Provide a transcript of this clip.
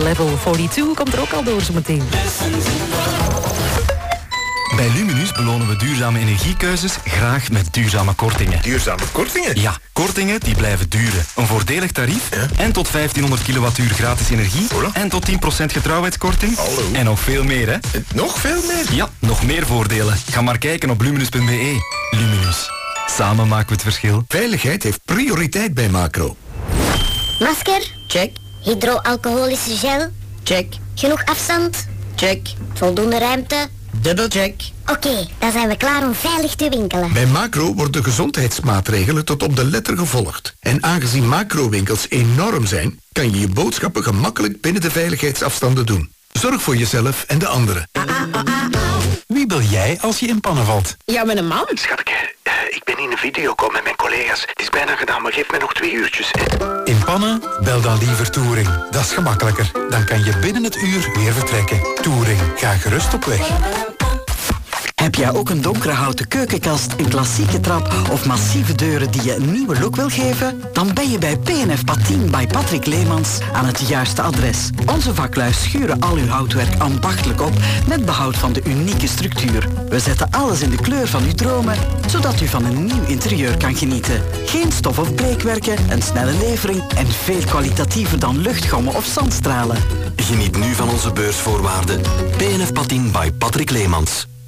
Level 42 komt er ook al door zo meteen. Bij Luminus belonen we duurzame energiekeuzes graag met duurzame kortingen. Duurzame kortingen? Ja, kortingen die blijven duren. Een voordelig tarief en tot 1500 kilowattuur gratis energie en tot 10% getrouwheidskorting. Hallo. En nog veel meer, hè? Nog veel meer? Ja, nog meer voordelen. Ga maar kijken op luminus.be. Luminus. Samen maken we het verschil. Veiligheid heeft prioriteit bij Macro. Masker? Check. Hydroalcoholische gel? Check. Genoeg afstand? Check. Voldoende ruimte? Dubbelcheck. Oké, dan zijn we klaar om veilig te winkelen. Bij Macro worden gezondheidsmaatregelen tot op de letter gevolgd. En aangezien Macro-winkels enorm zijn, kan je je boodschappen gemakkelijk binnen de veiligheidsafstanden doen. Zorg voor jezelf en de anderen. Wie bel jij als je in pannen valt? Ja, met een man. Schatke, ik ben in een videocall met mijn collega's. Het is bijna gedaan, maar geef mij nog 2 uurtjes. In pannen? Bel dan liever Touring. Dat is gemakkelijker. Dan kan je binnen het uur weer vertrekken. Touring. Ga gerust op weg. Heb jij ook een donkere houten keukenkast, een klassieke trap of massieve deuren die je een nieuwe look wil geven? Dan ben je bij P&F Patin bij Patrick Leemans aan het juiste adres. Onze vaklui schuren al uw houtwerk ambachtelijk op met behoud van de unieke structuur. We zetten alles in de kleur van uw dromen, zodat u van een nieuw interieur kan genieten. Geen stof- of breekwerken, een snelle levering en veel kwalitatiever dan luchtgommen of zandstralen. Geniet nu van onze beursvoorwaarden. P&F Patin by Patrick Leemans.